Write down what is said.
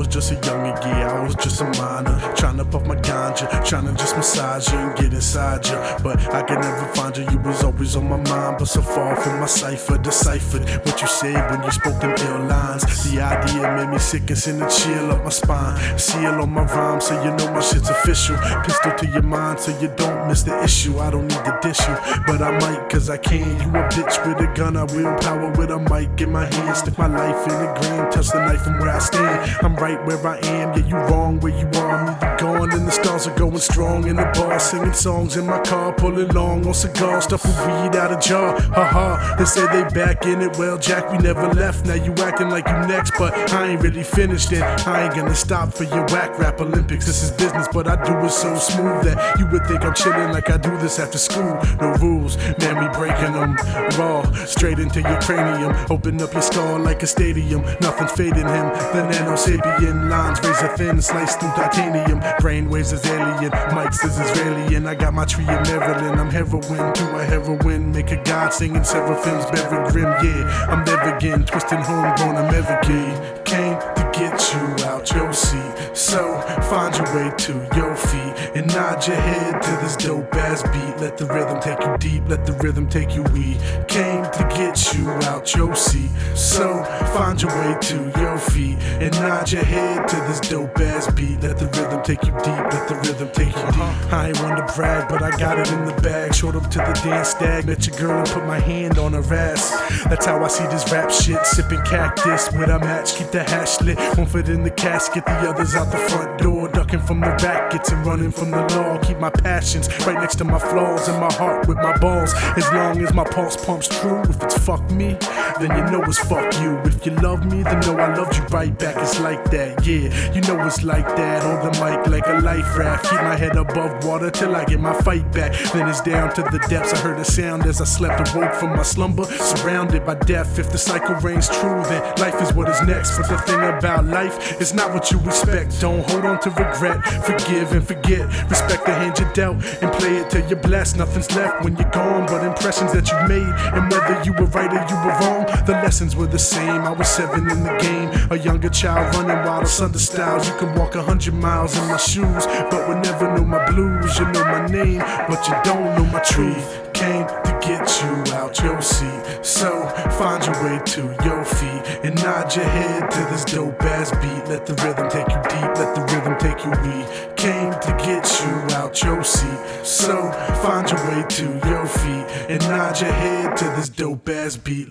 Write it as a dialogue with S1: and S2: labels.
S1: was just a youngin', yeah, I was just a minor, tryna puff my ganja, tryna just massage you and get inside you. But I could never find you, you was always on my mind. But so far from my cipher, deciphered what you said when you spoke them ill lines. The idea made me sick and send a chill up my spine. Seal on my rhyme so you know my shit's official. Pistol to your mind so you don't miss the issue. I don't need to dish you, but I might cause I can. You a bitch with a gun, I wield power with a mic in my hand. Stick my life in the gram, touch the knife from where I stand. I'm right where I am, yeah, you wrong where you are. I'm either gone and the stars are going strong in the bar, singing songs in my car, pulling long on cigars, stuffing weed out of jar. Haha, they say they back in it. Well, Jack, we never left. Now you acting like you next, but I ain't really finished it. I ain't gonna stop for your whack rap Olympics. This is business, but I do it so smooth that you would think I'm chilling like I do this after school. No rules, man, we breaking them raw, straight into your cranium. Open up your skull like a stadium. Nothing's fading him. The nano sapien lines razor thin, sliced through titanium. Brainwaves is alien, mics is Israeli, and I got my tree in Maryland. I'm heroin to a heroin, make a god singing seraphims, buried grim. Yeah, I'm never again twisting homegrown American. Came to get you out your seat, so find your way to your feet and nod your head to this dope ass beat. Let the rhythm take you deep, let the rhythm take you we came to get you out your seat, so find your way to your feet and nod your head to this dope ass beat. Let the rhythm take you deep, let the rhythm take you deep. I ain't one to brag, but I got it in the bag. Showed up to the dance stag, met your girl and put my hand on her ass. That's how I see this rap shit. Sipping cactus with a match, keep the hash lit. One foot in the casket, the others out the front door. Ducking from the rackets and running from the law. Keep my passions right next to my flaws and my heart with my balls. As long as my pulse pumps true. If it's fuck me, then you know it's fuck you. If you love me, then know I loved you right back. It's like that, yeah, you know it's like that. On the mic like a life raft. Keep my head above water till I get my fight back. Then it's down to the depths. I heard a sound as I slept, awoke from my slumber, surrounded by death. If the cycle reigns true, then life is what is next. But the thing about life is not what you expect. Don't hold on to regret, forgive and forget. Respect the hand you dealt and play it till you're blessed. Nothing's left when you're gone but impressions that you made. And whether you were right or you were wrong, the lessons were the same. I was 7 in the game, a younger child running wild under styles. You can walk 100 miles in my shoes, but would never know my blues. You know my name, but you don't know my truth. Came to get you out your seat, so find your way to your feet and nod your head to this dope ass beat. Let the rhythm take you deep, let the rhythm take you we came to get you out your seat, so find your way to your feet and nod your head to this dope ass beat.